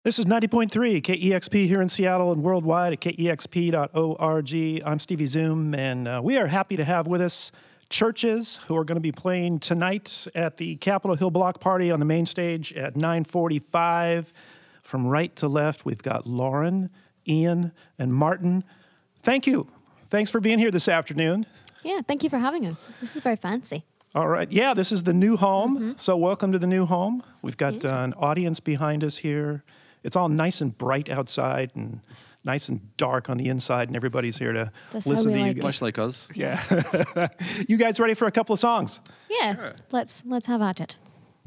This is 90.3 KEXP here in Seattle and worldwide at kexp.org. I'm Stevie Zoom, and we are happy to have with us Churches, who are going to be playing tonight at the Capitol Hill Block Party on the main stage at 9:45. From right to left, we've got Lauren, Ian, and Martin. Thank you. Thanks for being here this afternoon. Yeah, thank you for having us. This is very fancy. All right. Yeah, this is the new home. So welcome to the new home. We've got an audience behind us here. It's all nice and bright outside and nice and dark on the inside, and everybody's here to listen to you guys. Much like us. Yeah. You guys ready for a couple of songs? Yeah, sure. Let's have at it.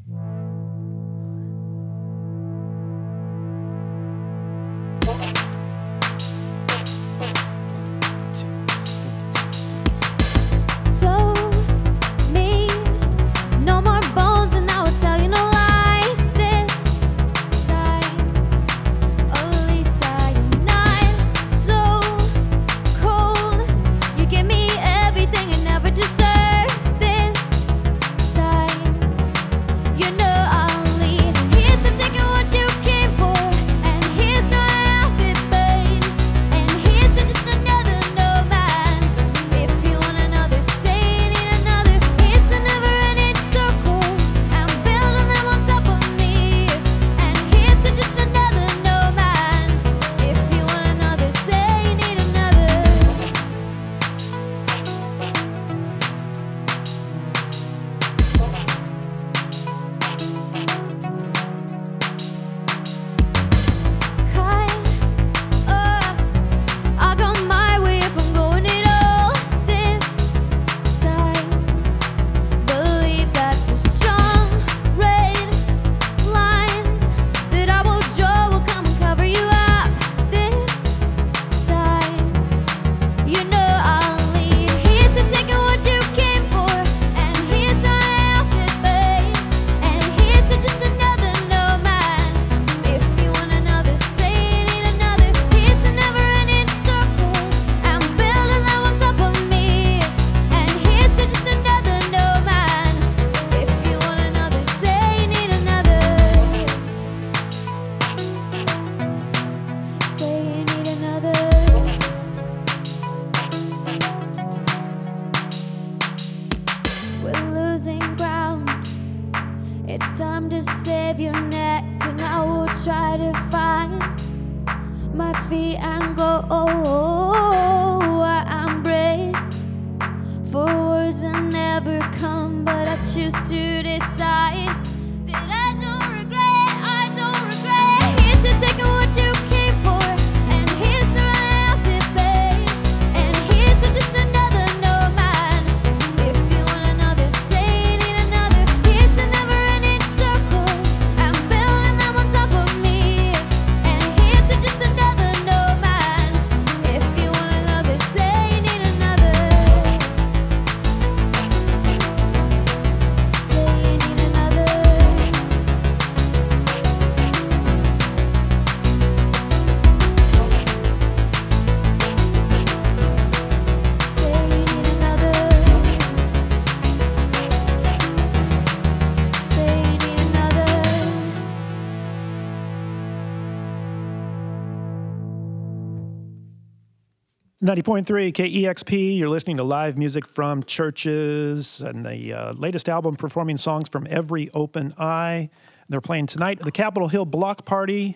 .3 KEXP, you're listening to live music from Churches and the latest album performing songs from Every Open Eye. They're playing tonight at the Capitol Hill Block Party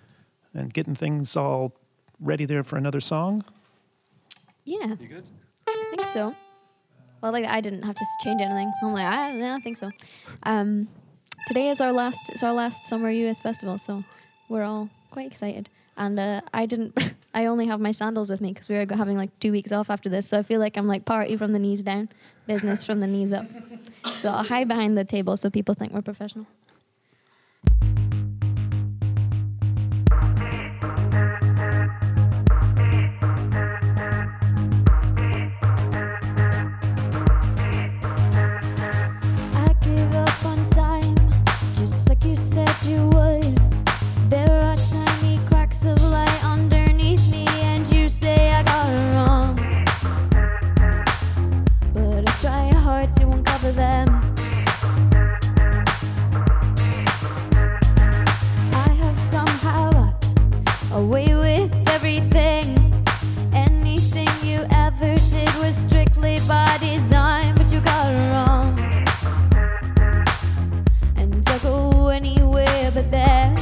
and getting things all ready there for another song. Yeah. You good? I think so. Well, like I didn't have to change anything. I'm like, I think so. Today is our last summer US festival, so we're all quite excited. And I only have my sandals with me because we are having like 2 weeks off after this. So I feel like I'm like party from the knees down, business from the knees up. So I'll hide behind the table so people think we're professional. I give up on time, just like you said you would. There are tiny cracks of light underneath me, and you say I got it wrong. But I try hard to uncover them. away with everything. Anything you ever did was strictly by design, but you got it wrong. And I'll go anywhere but there.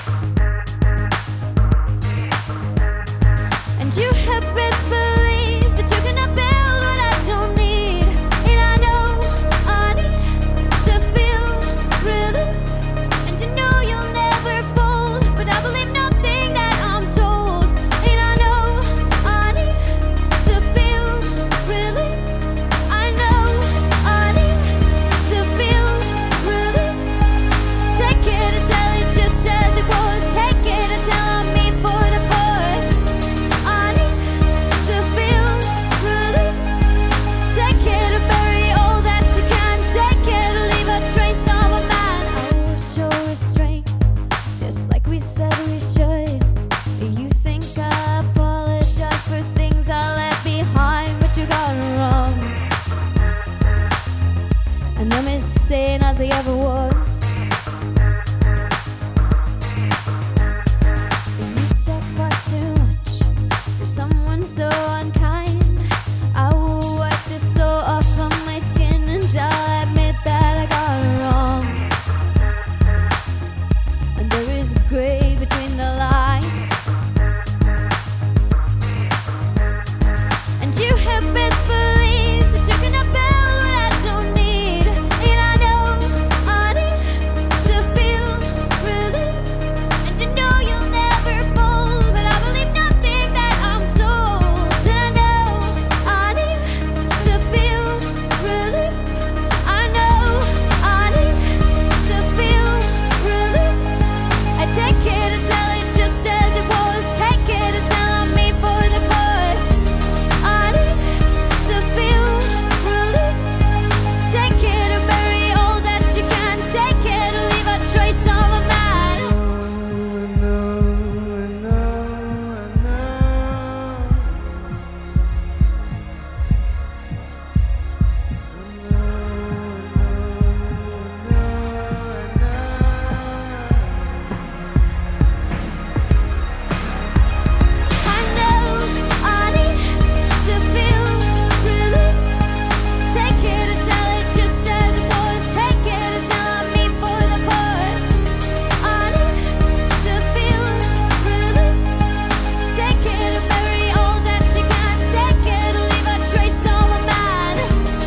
And you had best believe that you're gonna build what I don't need. And I know I need to feel relief, and to know you'll never fold. But I believe nothing that I'm told. And I know I need to feel relief. I know I need to feel release. Take it and tell it just as it was. Take it and tell me for the pause. I need to feel release. Take it and bury all that you can. Take it and leave a trace of a man. I will show restraint, just like we said we should. You think I apologize for things I left behind, but you got it wrong. And I'm as sane as I ever was. You talk far too much for someone so unkind. I will wipe this soul off of my skin, and I'll admit that I got it wrong. And there is gray between the lines. And you have best believe that you're gonna build what I don't need. And I know I need to feel relief, and to know you'll never fold. But I believe nothing that I'm told. And I know I need to feel relief. I know I need to feel release. I take it and tell it just as it was. Take it and tell me for the cause. I need to feel release. Take it and bury all that you can. Take it and leave a trace of a man. I know I need to feel relief. Take it and tell it just as it was. Take it and tell me for the cause. I need to feel release. Take it and bury all that you can. Take it and leave a trace of a man.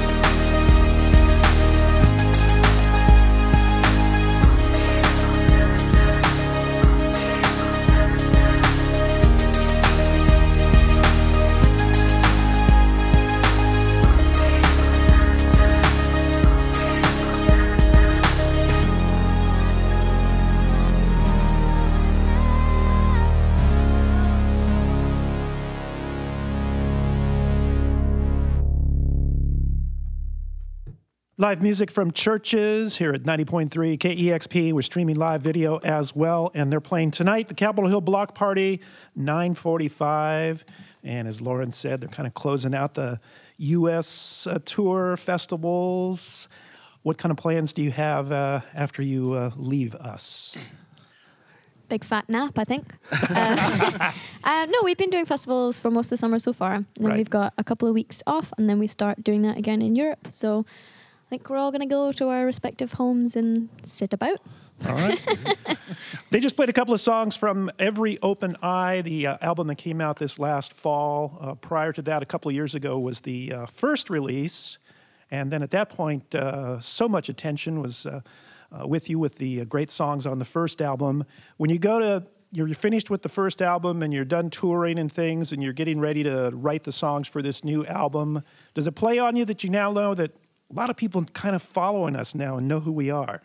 Live music from Churches here at 90.3 KEXP. We're streaming live video as well, and they're playing tonight, the Capitol Hill Block Party, 9:45. And as Lauren said, they're kind of closing out the U.S. Tour festivals. What kind of plans do you have after you leave us? Big fat nap, I think. No, we've been doing festivals for most of the summer so far. And then Right. we've got a couple of weeks off, and then we start doing that again in Europe. So I think we're all going to go to our respective homes and sit about. All right. They just played a couple of songs from Every Open Eye, the album that came out this last fall. Prior to that, a couple of years ago, was the first release. And then at that point, so much attention was with you with the great songs on the first album. When you go to, you're finished with the first album and you're done touring and things and you're getting ready to write the songs for this new album, does it play on you that you now know that a lot of people kind of following us now and know who we are?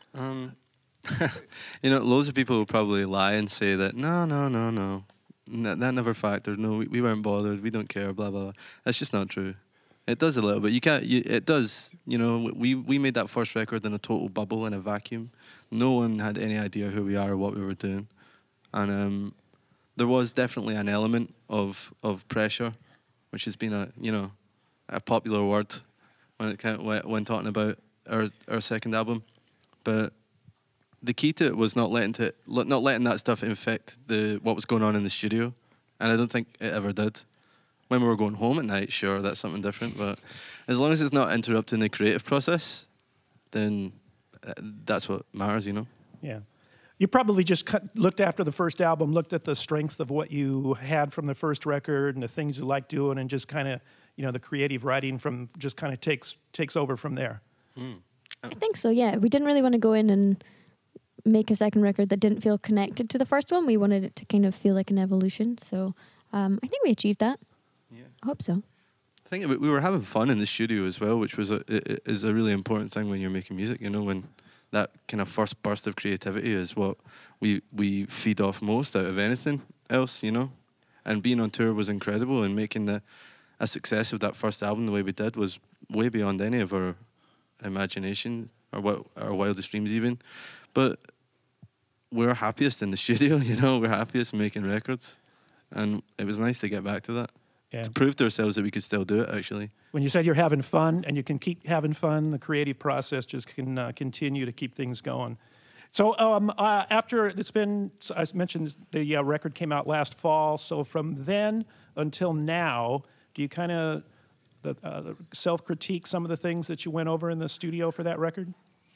Loads of people will probably lie and say that, no. That never factored. No, we weren't bothered. We don't care, blah, blah, blah. That's just not true. It does a little bit. It does. We made that first record in a total bubble, in a vacuum. No one had any idea who we are or what we were doing. And there was definitely an element of pressure, which has been a popular word when talking about our second album. But the key to it was not letting that stuff infect what was going on in the studio, and I don't think it ever did. When we were going home at night, sure, that's something different, but as long as it's not interrupting the creative process, then that's what matters, you know? Yeah. You probably just looked after the first album, looked at the strengths of what you had from the first record and the things you liked doing, and just kind of, the creative writing from just kind of takes over from there. I think so, yeah. We didn't really want to go in and make a second record that didn't feel connected to the first one. We wanted it to kind of feel like an evolution. So I think we achieved that. Yeah. I hope so. I think we were having fun in the studio as well, which is a really important thing when you're making music, when that kind of first burst of creativity is what we feed off most out of anything else, And being on tour was incredible, and making a success of that first album the way we did was way beyond any of our imagination or our wildest dreams even. But we're happiest in the studio, we're happiest making records. And it was nice to get back to that. Yeah. To prove to ourselves that we could still do it, actually. When you said you're having fun and you can keep having fun, the creative process just can continue to keep things going. So after it's been, I mentioned the record came out last fall. So from then until now, do you kind of self-critique some of the things that you went over in the studio for that record?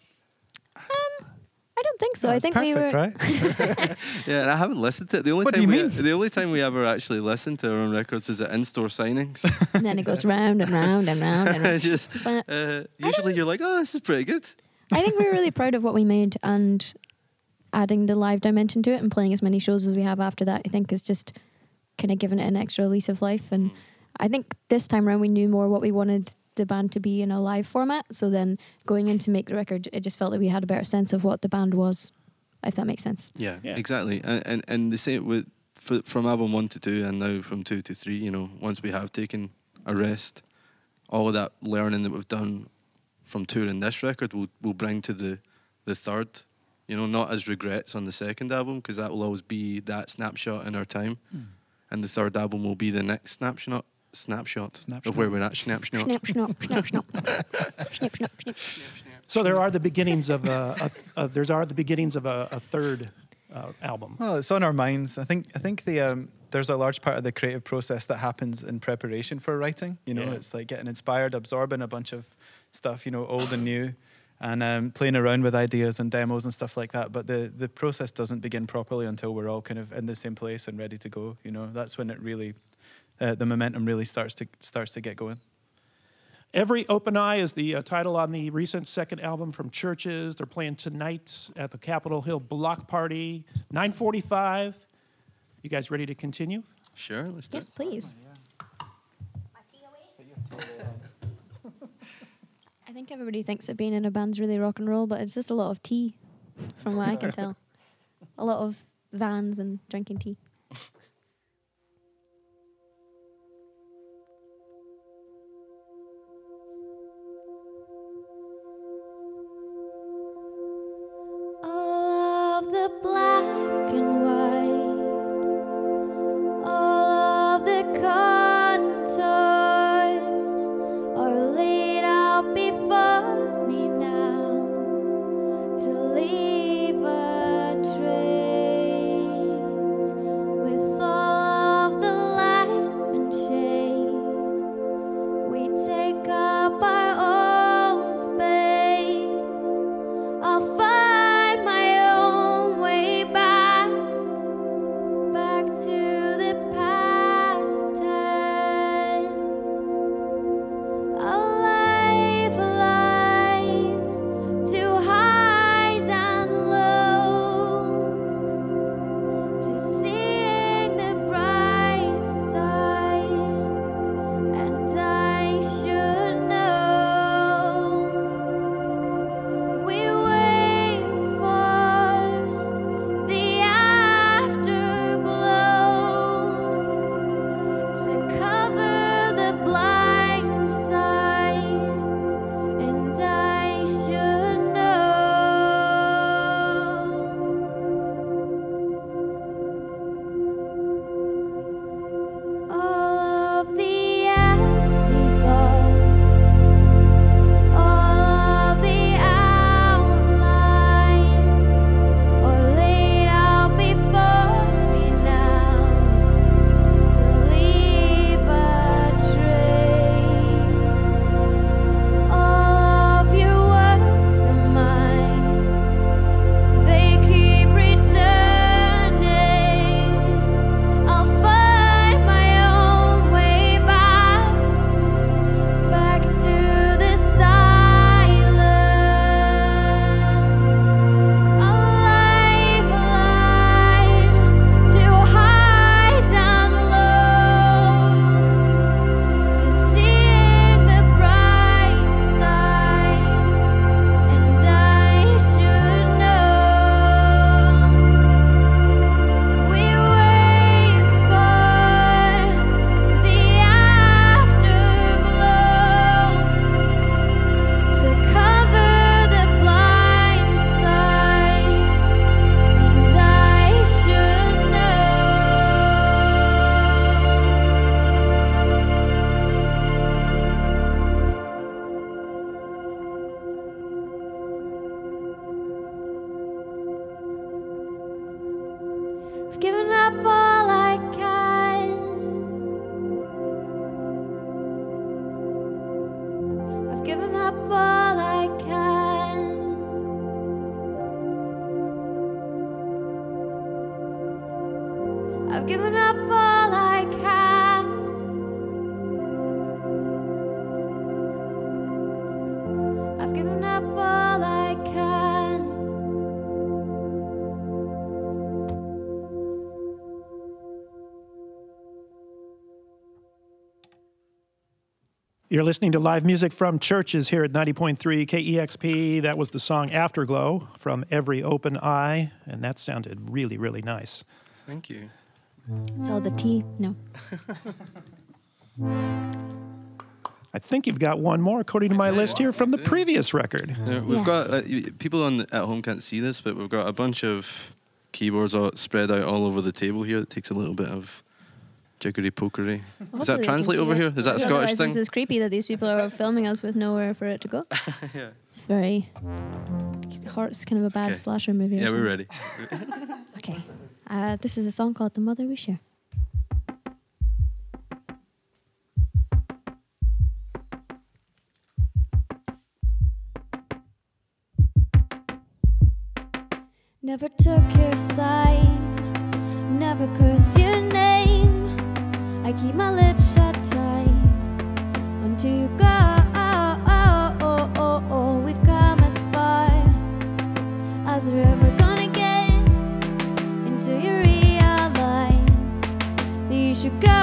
I don't think so. No, I think we were. right? Yeah, and I haven't listened to it. The only time we ever actually listen to our own records is at in-store signings. And then it goes round and round and round and round. Just, But usually you're like, oh, this is pretty good. I think we're really proud of what we made, and adding the live dimension to it and playing as many shows as we have after that, I think is just kind of giving it an extra lease of life. And I think this time around we knew more what we wanted the band to be in a live format. So then going in to make the record, it just felt like we had a better sense of what the band was, if that makes sense. Yeah. Exactly. And the same from album 1 to 2 and now from 2 to 3, once we have taken a rest, all of that learning that we've done from touring this record we'll bring to the third, not as regrets on the second album, because that will always be that snapshot in our time. And the third album will be the next snapshot of where we're at. Snap, snap. Snap, snap, snap, snap. Snip, snap, snip. So there are the beginnings of a third album. Well, it's on our minds. I think there's a large part of the creative process that happens in preparation for writing. It's like getting inspired, absorbing a bunch of stuff, old and new, and playing around with ideas and demos and stuff like that. But the process doesn't begin properly until we're all kind of in the same place and ready to go. That's when it really, the momentum really starts to get going. Every Open Eye is the title on the recent second album from Churches. They're playing tonight at the Capitol Hill Block Party, 9:45. You guys ready to continue? Sure, let's do it. Yes, please. I think everybody thinks that being in a band's really rock and roll, but it's just a lot of tea, from what I can tell. A lot of vans and drinking tea. All of the black and white, all of the contours are laid out before me now to leave a trace. I've given up all I can. I've given up all I can. I've given up all I can. I've given up all I can. You're listening to live music from churches here at 90.3 KEXP. That was the song Afterglow from Every Open Eye, and that sounded really, really nice. Thank you. So the tea, no. I think you've got one more, according to my list here, from the previous record. Yeah, we've Yes. got people at home can't see this, but we've got a bunch of keyboards all spread out all over the table here. It takes a little bit of jiggery pokery. Does Hopefully that they translate can see over it. here? Is that a Scottish Otherwise, thing? This is creepy that these people are filming us with nowhere for it to go. Yeah. It's very. It's kind of a bad Okay. slasher movie. or Yeah, we're something. ready. Okay. This is a song called The Mother We Share. Never took your side, never cursed your name. I keep my lips shut tight until you go. We've come as far as we're ever gonna get until you realize that you should go.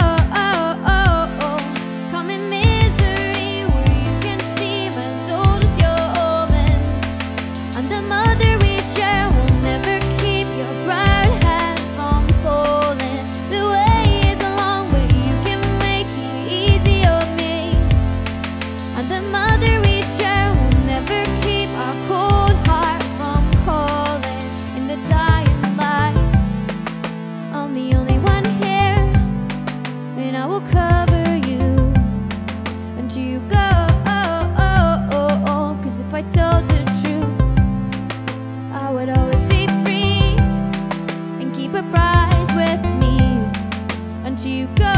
Come in misery where you can seem as old as your omens. And the mother we share will never keep your proud head from falling. The way is long, but you can make it easy on me. And the mother we share will never keep our cold heart from calling in the dying light. I'm the only one here, and I will cover you until you go. 'Cause if I told the truth, I would always be free and keep a prize with me until you go.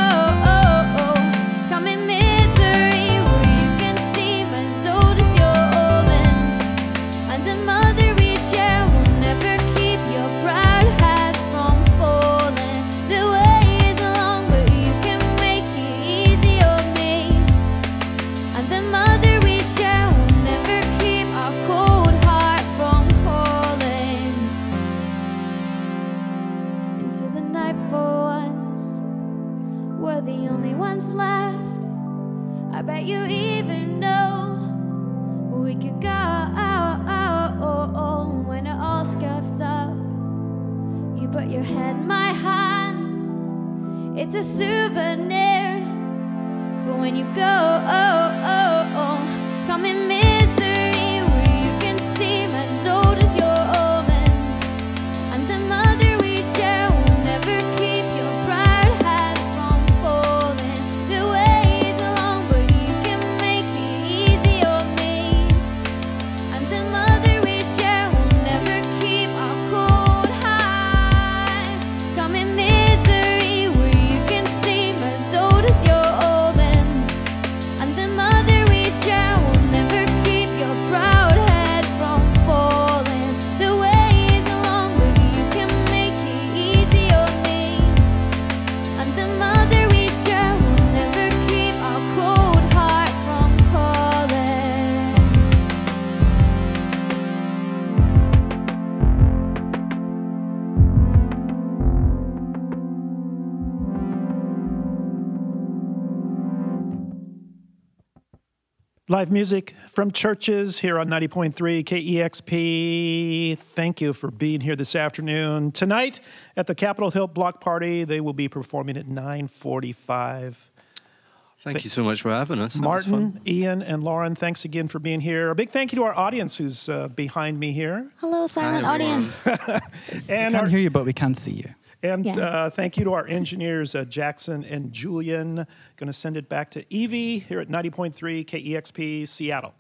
Come in misery where you can seem as old as your omens. And the mother we share will never keep your proud head from falling. The way is long, but you can make it easy on me. And the mother we share will never keep our cold heart from calling into the night for once. We're the only ones left. I bet you even know we could go when it all scuffs up. You put your head in my hands. It's a souvenir for when you go. Come in misery where you can seem as old as your omens. And the mother we share will never keep your proud head from falling. The way is long, but you can make it easy on me. And the mother we share will never keep our cold heart. Come in misery where you can seem as old as your omens. And the mother we share will never keep your proud head from falling. The way is long, but you can make it easy on me. And the mother we share will never keep our cold heart from calling. Live music from churches here on 90.3 KEXP. Thank you for being here this afternoon. Tonight at the Capitol Hill Block Party, they will be performing at 9:45. Thank you so much for having us. That was Martin, fun. Ian, and Lauren, thanks again for being here. A big thank you to our audience who's behind me here. Hello, silent Hi, everyone. audience. And Can't our, hear you, but we can see you. and Yeah. thank you to our engineers, Jackson and Julian. Going to send it back to Evie here at 90.3 KEXP Seattle.